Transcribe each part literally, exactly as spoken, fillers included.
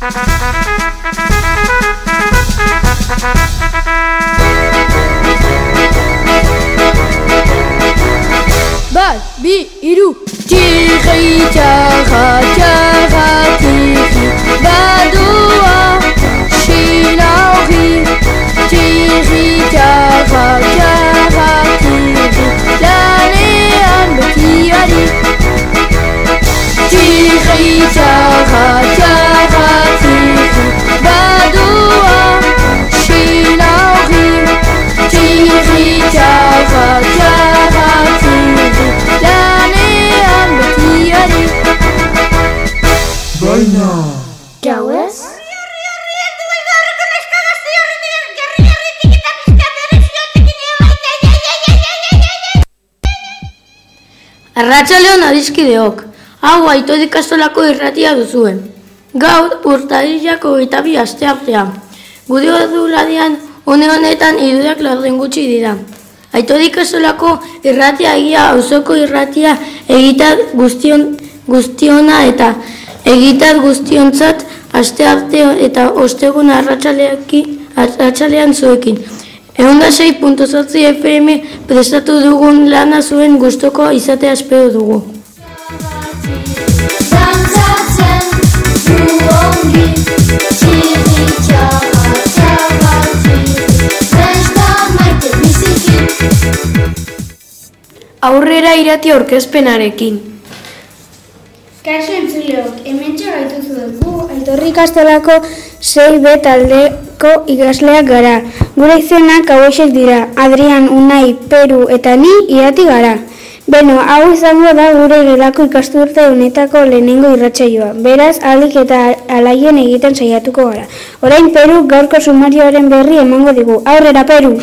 Bat, bi, iru. Tiri, tara, tara, tiri, badoa, shinauri. Tiri, tara, tara, tiri, lanean betiari. Tiri, tara, tara, tiri, badoa, shinauri. Tiri, tara, tara, tiri, lanean betiari. Baina Gauez? Arratsaldeon adiskideok, hau Aitor ikastolako irratia duzuen. Gaur urtarrilako hogeita bi asteartea. Gure ordularian une honetan hirurak laurden gutxi dira. Aitor ikastolako irratia egia auzoko irratia egitar guztion, guztiona eta egitar guztiontzat astearte eta ostegun arratsalean zuekin. Ehunda sei puntu zortzi F M prestatu dugun lana zuen gustoko izatea espero dugu. Aurrera irati aurkezpenarekin. Kaixo entzuleok, hementxe gaituzu dugu Aitor ikastolako sei B taldeko ikasleak gara. Gure izenak hauexek dira, Adrian, Unai, Peru eta ni irati gara. Beno, hau izango da gure gelako ikasturte honetako lehenengo irratsaioa. Beraz, ahalik eta alaien egiten saiatuko gara. Orain Peru gaurko sumarioaren berri emango digu. Aurrera, Peru!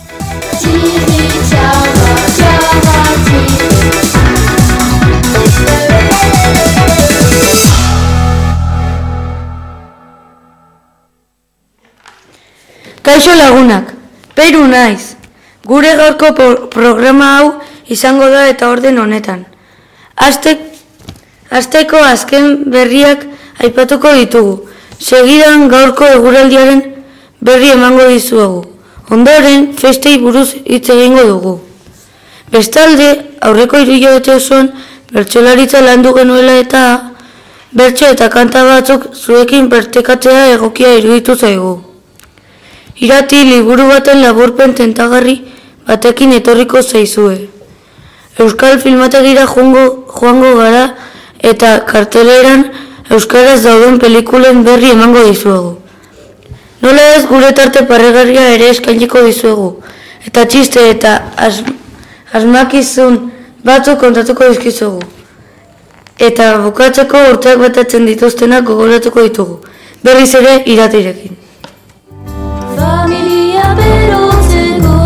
Kaixo lagunak, Peru naiz. Gure gaurko programa hau izango da eta orden honetan. Azte, azteko azken berriak aipatuko ditugu. Segidan gaurko eguraldiaren berri emango dizuegu. Ondoren, festei buruz hitz egingo dugu. Bestalde, aurreko hiru hilabete osoan bertsolaritza landu genuela eta bertso eta kanta batzuk zuekin partekatzea egokia iruditu zaigu. Irati liburu baten laburpen tentagarri batekin etorriko zaizue. Euskal filmategira joango, joango gara eta karteleran euskaraz dauden pelikulen berri emango dizuegu. Nola ez gure tarte parregarria ere eskainiko dizuegu. Eta txiste eta as, asmakizun batzuk kontatuko dizkizuegu. Eta bukatzeko urteak batatzen dituztenak gogoratuko ditugu. Berriz ere iratirekin. Familia berotzeko,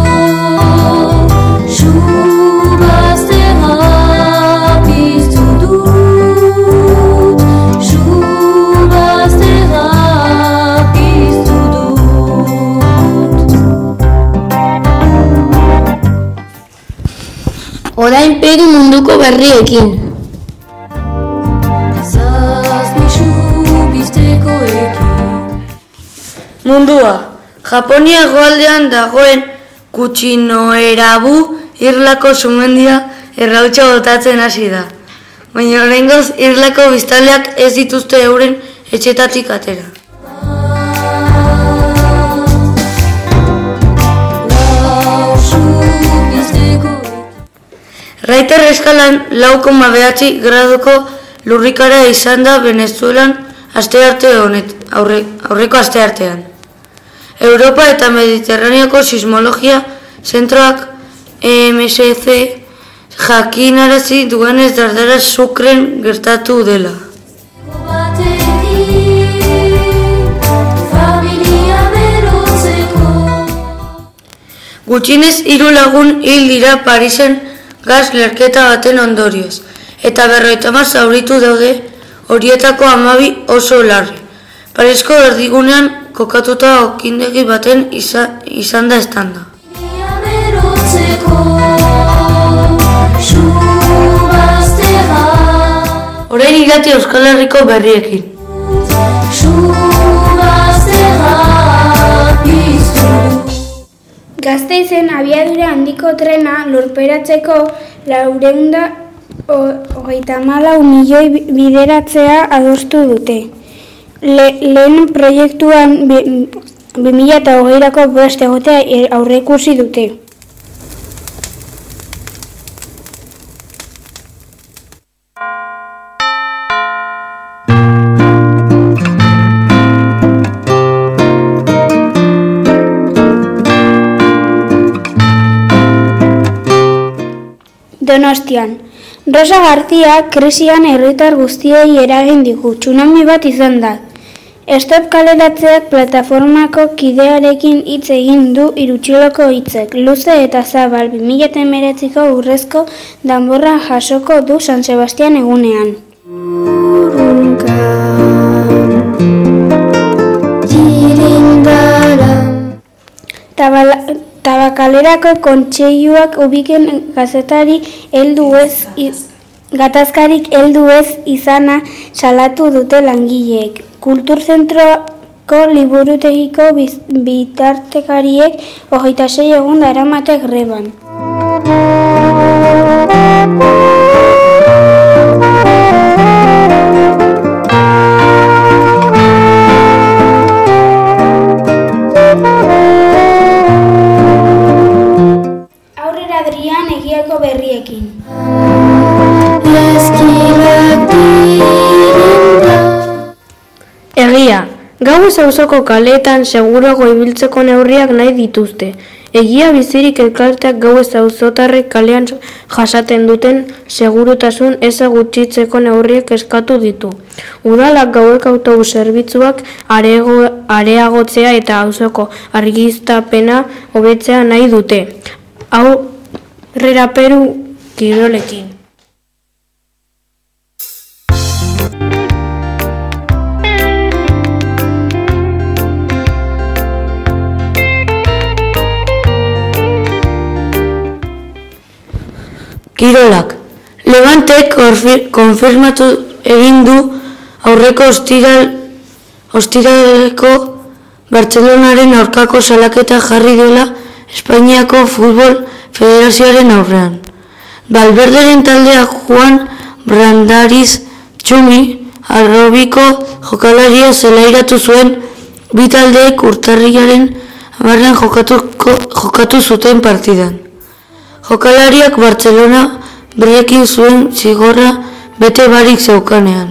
subazterra piztu dut, subazterra piztu dut. Orain Peru munduko berriekin. Zazpi subiztekoekin. Mundua. Japonia hegoaldean dagoen Kuchinoerabu irlako sumendia errautsa botatzen hasi da. Baina oraingoz irlako biztanleak ez dituzte euren etxetatik atera. Richter eskalan lau koma bederatzi graduko lurrikara izan da Venezuelan astearte honet, aurre, aurreko asteartean. Europa eta Mediterraneoko sismologia zentroak E M S C jakinarazi duenez dardara Sukren gertatu dela. Gutxienez hiru lagun hil dira Parisen gas leherketa baten ondorioz, eta berrogeita hamar zauritu daude, horietako hamabi oso larri. Parisko erdigunean kokatuta okindegi baten izan, izan da estanda. Orain irati Euskal Herriko berriekin. Gasteizen abiadura handiko trena lurperatzeko laurehun hogeita hamalau milioi bideratzea adostu dute. Le, lehen proiektuan bi mila hogeirako bost egotea aurreikusi dute. Donostian. Rosa García krisian herritar guztiei eragin digu, tsunami bat izan da. Stop kaleratzeak plataformako kidearekin hitz egin du Irutxiloko hitzek. Luze eta zabal bi mila hemeretziko urrezko danborra jasoko du San Sebastian egunean. Tabala, Tabakalerako kontseiluak ubiken gazetari heldu ez gatazkarik heldu ez izana salatu dute langileek. Kulturzentroko liburutegiko bitartekariek hogeita sei egun daramate greban. Berriekin. Egia, gauez auzoko kaleetan seguruago ibiltzeko neurriak nahi dituzte. Egia bizirik elkarteak gauez auzotarrek kalean jasaten duten segurutasun eza gutxitzeko neurriak eskatu ditu. Udalak gauek autobus zerbitzuak areagotzea eta auzoko argiztapena hobetzea nahi dute. Hau Herrera Peru kirolekin. Kirolak. Levantek konfirmatu egin du aurreko ostiral ostiraleko Bartzelonaren aurkako salaketa jarri dela Espainiako futbol Federazioaren aurrean. Valverderen taldea Juan Brandariz Txumi arrobiko jokalaria zelairatu zuen bi taldeek urtarrilaren hamarrean jokatu zuten partidan. Jokalariak Bartzelona berekin zuen zigorra bete barik zeukanean.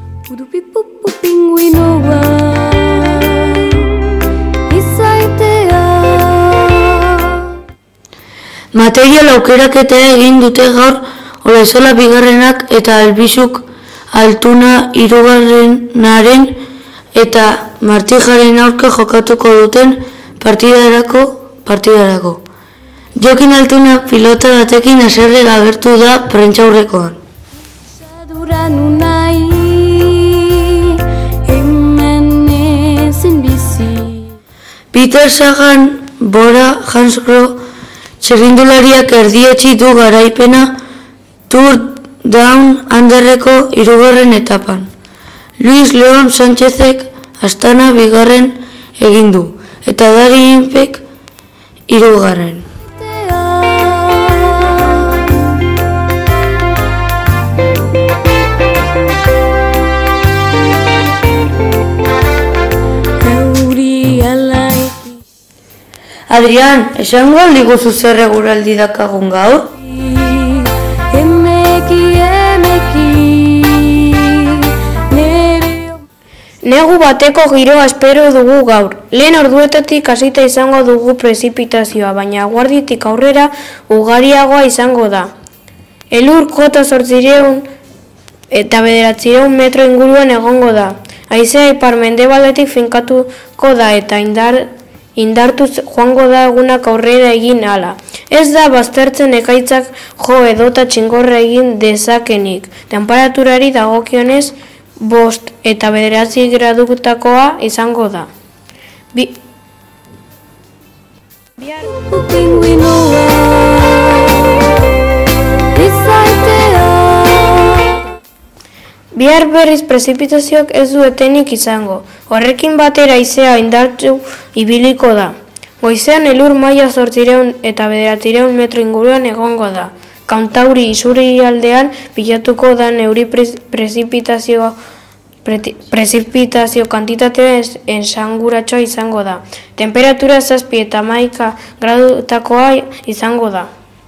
Material aukeraketea egin dute gaur Olazola bigarrenak eta Albizuk Altuna hirugarrenaren eta Martijaren aurka jokatuko duten partidarako partidarako. Jokin Altuna pilota batekin haserre agertu da prentsaurrekoan. Peter Sagan, Bora Hansgrohe txirrindulariak erdietsi du garaipena Tour Down Underreko hirugarren etapan. Luis Leon Sánchezek Astana bigarren egin du eta Dari Impek hirugarren. Adrian, esango aldiguzu zer eguraldi dakagun gaur? Negu bateko giroa espero dugu gaur. Lehen orduetatik hasita izango dugu prezipitazioa, baina eguerditik aurrera ugariagoa izango da. Elur kota zortziehun eta bederatziehun metro inguruan egongo da. Haizea ipar-mendebaletik finkatuko da eta indar indartuz joango da egunak aurrera egin hala. Ez da baztertzen ekaitzak jo edota txingorra egin dezakenik. Temperaturari dagokionez bost eta bederatzi gradutakoa izango da. Bi... Bihar... Bihar berriz prezipitazioak ez du etenik izango. Horrekin batera haizea indartsu ibiliko da. Goizean elur maila zortziehun eta bederatziehun metro inguruan egongo da. Kantauri isurialdean pilatuko da neuri prezipitazio prezipitazio kantitatea esanguratsua izango da. Temperatura zazpi eta hamaika gradutakoa izango da.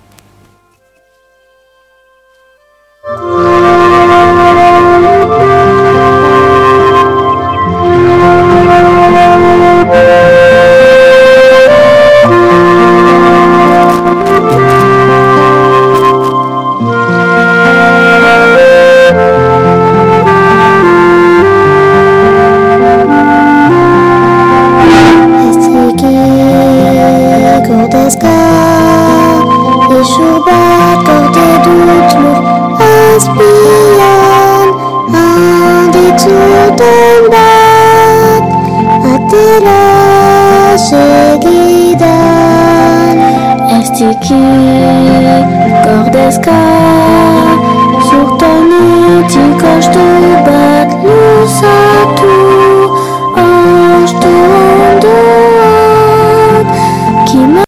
Estiki gordezka zurtonetik ostu bat luzatu ostu ondoak kima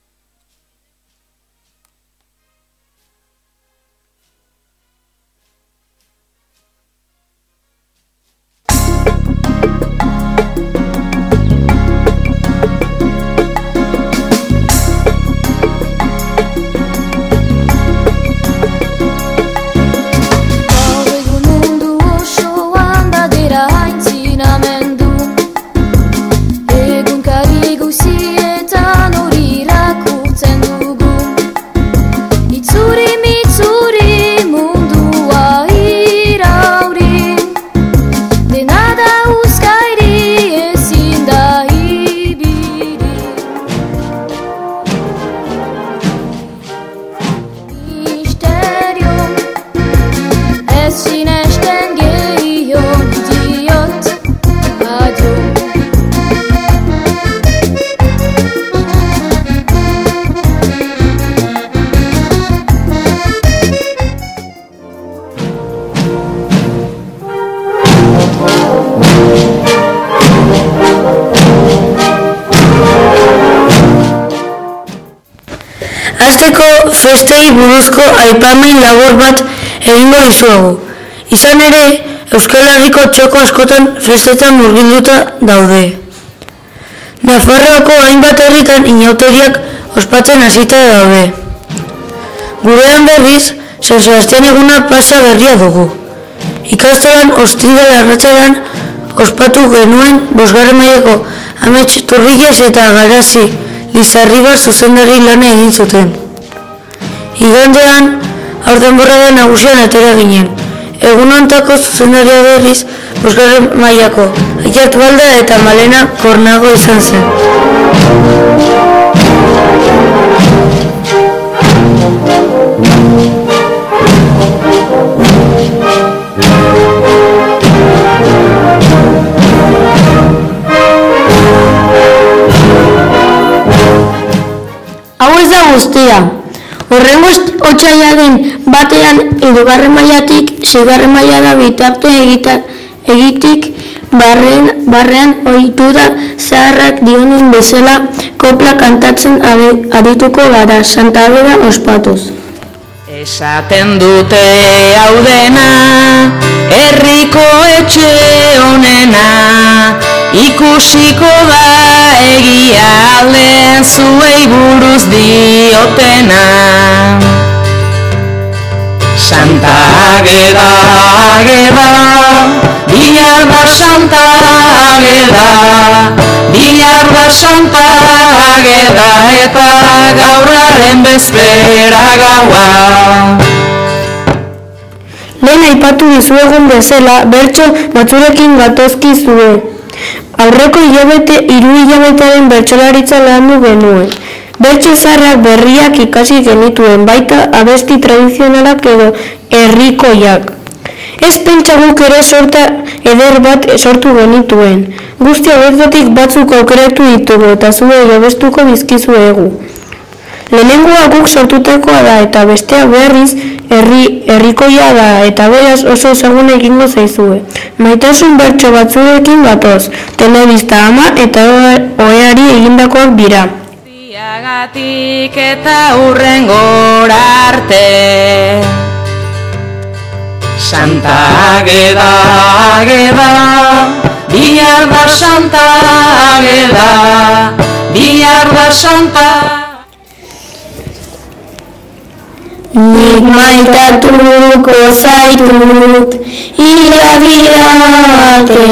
Asteko festei buruzko aipamen labur bat egingo dizuegu. Izan ere, Euskal Herriko txoko askotan festetan murgilduta daude. Nafarroako hainbat herritan inauteriak ospatzen hasita daude. Gurean berriz, San Sebastian eguna pasa berria dugu. Ikastolan ostiral arratsaldean ospatu genuen bosgarren mailako Amets Turrilles eta Garazi Lizarribar zuzendari lana egin zuten. Igandean, haurdenborrada nagusian atera ginen. Egun hontako zuzendaria berriz, bosgarren mailako Aiart Balda eta Malena Kornago izan zen. Hau ez da guztia. Horrengo otsailaren batean hirugarren mailatik seigarren mailara bitarte egitik barren, barrean ohitura zaharrak dionen bezala kopla kantatzen arituko gara Santa Bera ospatuz. Esaten dute hau dena, herriko etxe honena, ikusiko da egia alden zuei buruz diotena. Santa Ageda, Ageda, Billar da Santa Ageda, Billar da Santa Ageda, eta gaurraren bezpera gaua. Lehen aipatu dizuegun bezala, bertso batzurekin gatozki zuen. Aurreko hilabete, hiru hilabetearen bertsolaritza landu genuen. Bertso zaharrak berriak ikasi genituen, baita abesti tradizionalak edo herrikoiak. Ez pentsa guk ere sorta eder bat sortu genituen. Guzti hauetatik batzuk aukeratu ditugu eta zuei abestuko dizkizuegu. Lehenengoa guk sortutakoa da eta bestea berriz herri herrikoia da eta beraz oso ezaguna egingo zaizue. Maitasun bertso batzuekin gatoz, telebista ama eta oheari egindakoak dira. Ziagatik eta hurrengora arte Santa Ageda, Ageda, bihar da Santa Ageda, bihar da Santa Nik maitatuko zaitut hilabirate,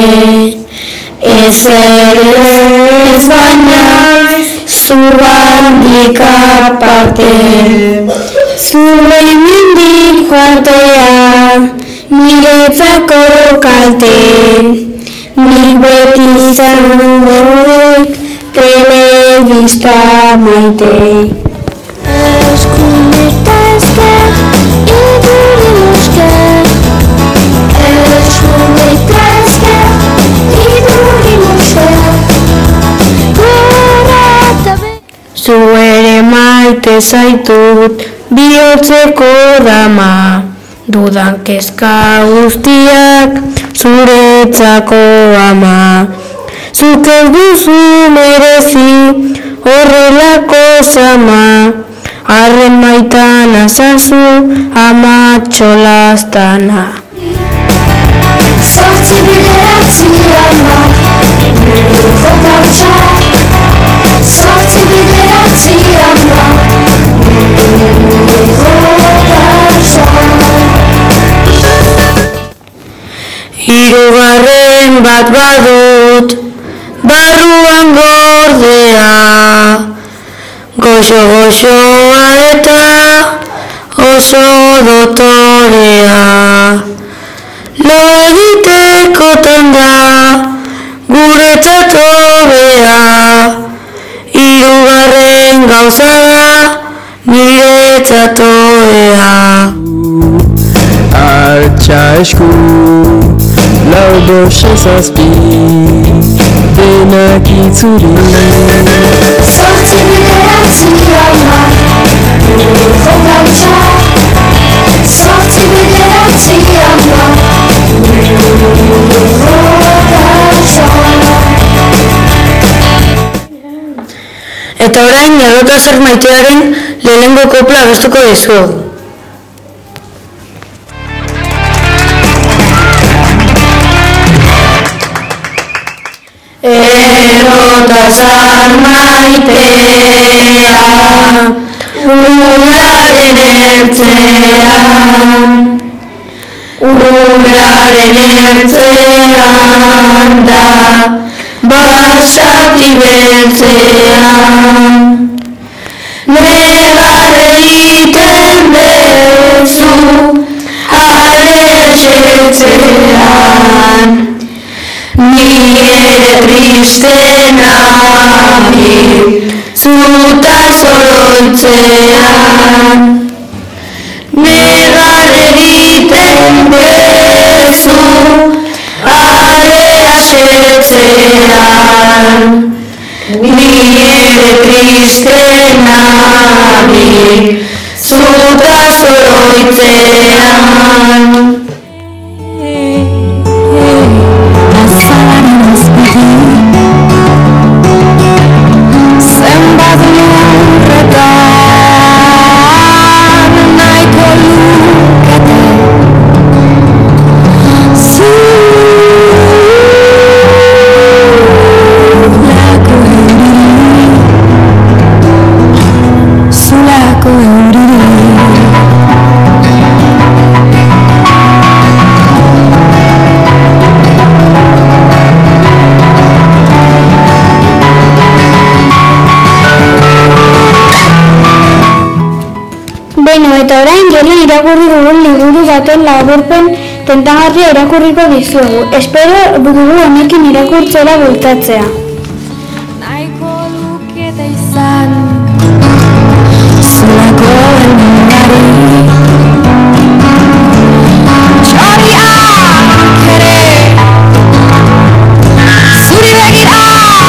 ezer ez baina zugandik aparte. Zure mendik joatea, niretzako kalte, nik beti izango dut telebista maite. Eskumeta esker, iduri musker. Eskumeta esker, iduri musker. Gora eta be. Zu ere maite zaitut bihotzeko dama, dudan kezka guztiak zuretzako ama. Zuk ez duzu merezi horrelako zama, arren maitan azazu ama txolastana. Zortzi bederatzi ama, nire gautza. Zortzi bederatzi ama, nire gautza. Hirugarren bat badut, barruan gordea, goxo-goxoa eta oso dotorea. Lo egitekotan da, guretzat hobea, hirugarren gauza da, niretzat hobea. Altxa esku, lau bost zazpi, denak itzuri. Zortzi bederatzi ama, nire gautza. Zortzi bederatzi ama, nire gautza. Eta orain, Jarrota zer maitearen lehenengo kopla abestuko dizuegu. Errota zar maitea, uraren ertzean, uraren ertzean da, basati beltzean. Negar egiten bezu, aletxetzean, ni ere triste nabil, zutaz oroitzean. Negar egiten bezu, aletxetzean, ni ere triste nabil, zutaz oroitzean. Beno, eta orain gero irakurri dugun liburu baten laburpen tentagarria irakurriko dizuegu. Espero dugu honekin irakurtzera bueltatzea. Nahiko lukete izan zulako helmugari, txoriak ere zuri begira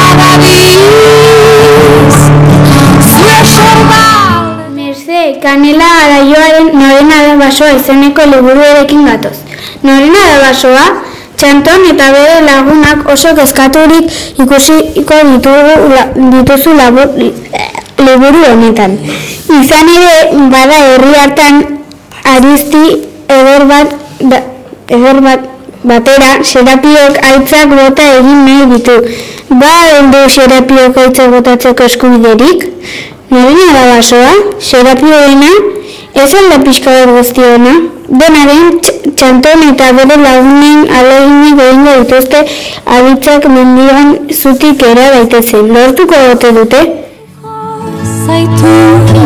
dabiz, zure sorba. Merce, kanela araioaren norena da basoa izeneko liburuarekin gatoz. Norena da basoa? Txanton eta bere lagunak oso kezkaturik ikusiko ditugu, la, dituzu labur, liburu honetan. Izan ere, bada herri hartan Aristi eder bat, da, eder bat batera, Serapiok aitzak bota egin nahi ditu. Ba, endo Serapiok aitzak botatzeko eskubiderik? Norena da basoa? Serapioena? Ez alda pixka bat guztiona? Denaren Txanton eta bere lagunen aleginik egingo dituzte aditzak mendian zutik era daitezen. Lortuko ote dute? Zaitu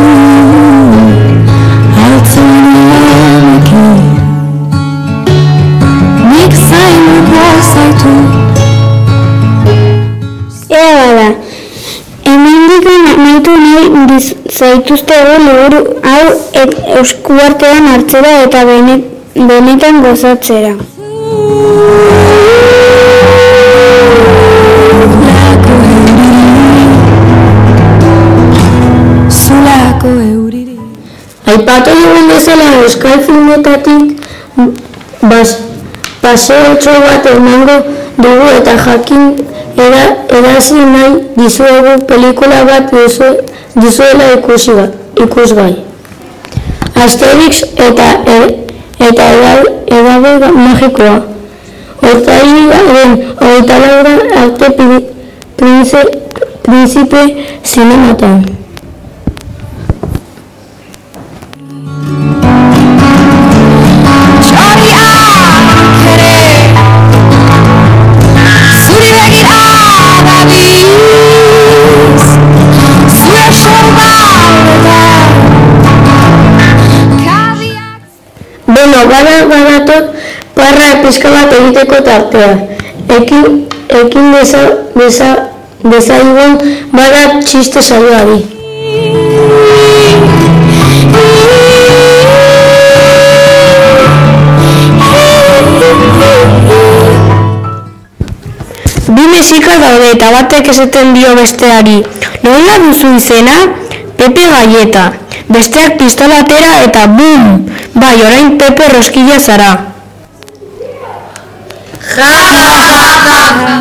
altzunenekin nik zainuko zaitu. Ea bada, hemendik nahitu nahi zaituztego liburu hau eskuartean hartzera eta benet, benetan gozatzera. Zulako euriri. Aipatu dugun bezala euskal filmetatik bas, paseotxo bat emango dugu eta jakin era, erazi nahi dizuegu pelikula bat dizu, dizuela ikusi ba, ikusgai. Asterix eta er, eta edabe magikoa. Otsailaren hogeita lauan arte prince, Príncipe zinematan. Bueno, gara badatot parra pizka bat egiteko tartea. Ekin, ekin beza, beza, bezaigun bada txiste saioari. Bi mesika daude eta batek esaten dio besteari. Nola duzu izena? Pepe Galleta. Besteak pistola atera eta bum! Bai, orain Pepe Roskilla zara. Ja, ja, ja, ja.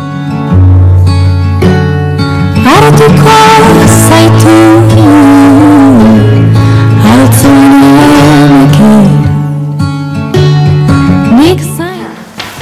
Hartuko zaitu altzunenekin nik zain.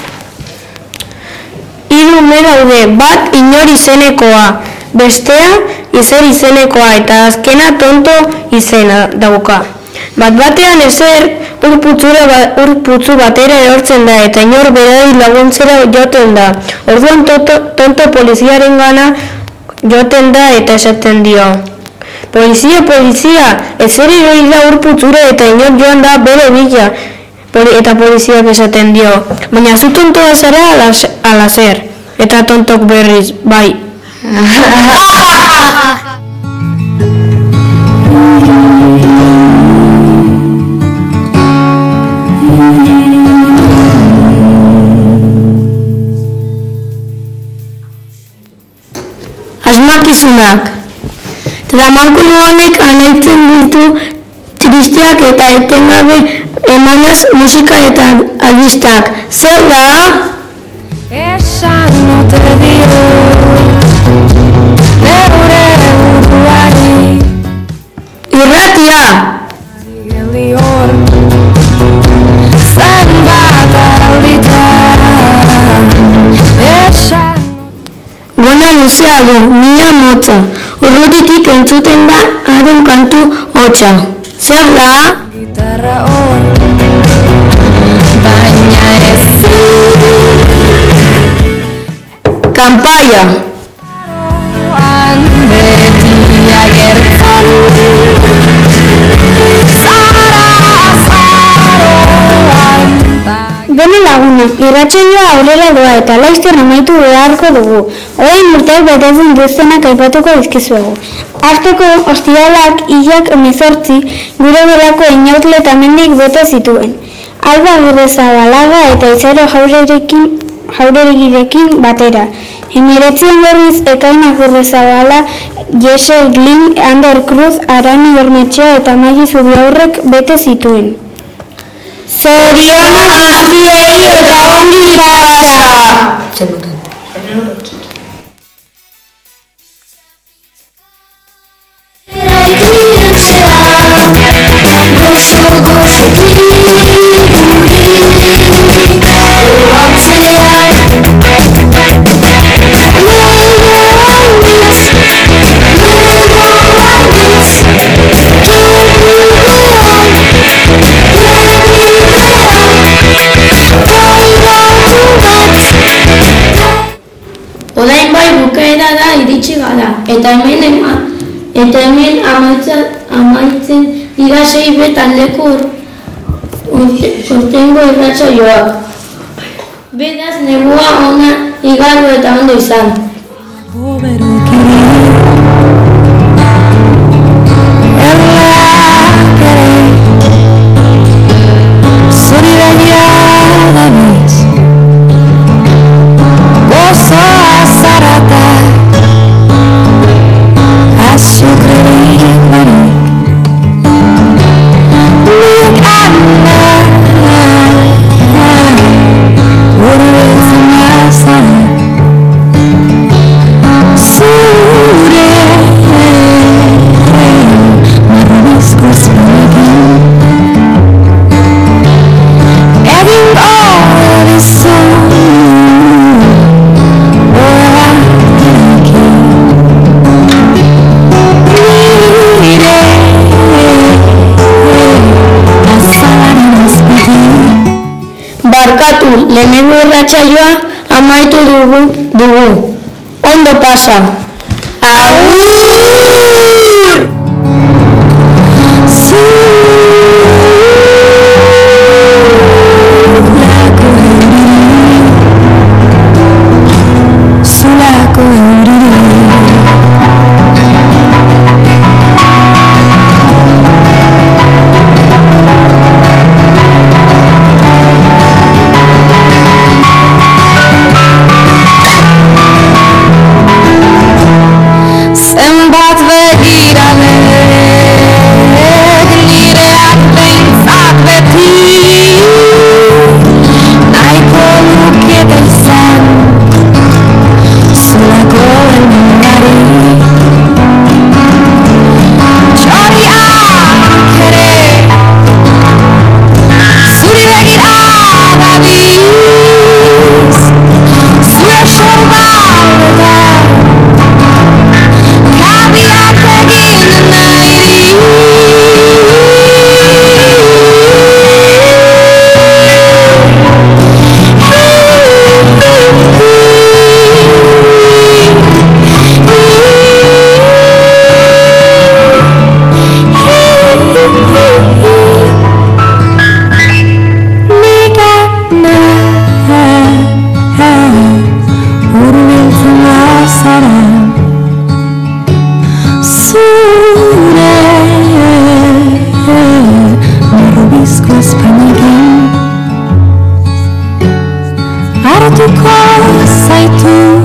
Hiru ume daude, bat inor izenekoa, bestea izer izenekoa eta azkena tonto izena dauka. Bat batean ezer ur putzu batera erortzen da eta inor berari laguntzera joten da. Orduan tonto, tonto poliziaren gana joten da eta esaten dio. Polizia, polizia, ezer erori da ur putzura eta inor joan da bere bila. Eta poliziak esaten dio. Baina zu tontoa zara ala zer. Eta tontok berriz, bai. Asmakizunak. Tramankulu honek anaitzen ditu tristeak eta etengabe emanaz musika eta albistak. Zer da? Esan ote dio neure buruari Irratia! geldi hor zenbat alditan esan Gona luzea du, mila motza. Urrutitik entzuten da haren kantu hotza. Zer da? gitarra hor baina ezin Kanpaia! Aroan beti agertzen zara azaroan Bene lagunak, irratsaioa aurrera doa eta laizter amaitu beharko dugu. Orain urteak betetzen duztenak aipatuko dizkizuegu. Hasteko ostiralak hilak hemezortzi gure gelako Inautle eta Mendik bota zituen. Alba Agirrezabalaga eta Izaro Jaurerekin jauregirekin batera. Hemeretzian berriz Ekain Agirrezabala, Jesse Glynn, Ander Cruz, Arani Bermetxea eta Magi Zubiaurrek bete zituen. Zoriona aziei eta ongi ikastea! Orain bai bukaerara iritsi gara, eta hemen ema, eta hemen amaitzen, amaitzen dira sei B taldeko urtengo irratsaioak. Beraz, negua ona igaro eta ondo izan. Barkatu, lehenengo irratsaioa amaitu dugu, dugu. Ondo pasa. Agur! Zulako euriri. Zenbat begirale nireak behintzat beti nahiko lukete izan zulako elmingari txoriak ere zuri begira dabiz zure sorbaldetan Hartuko zaitu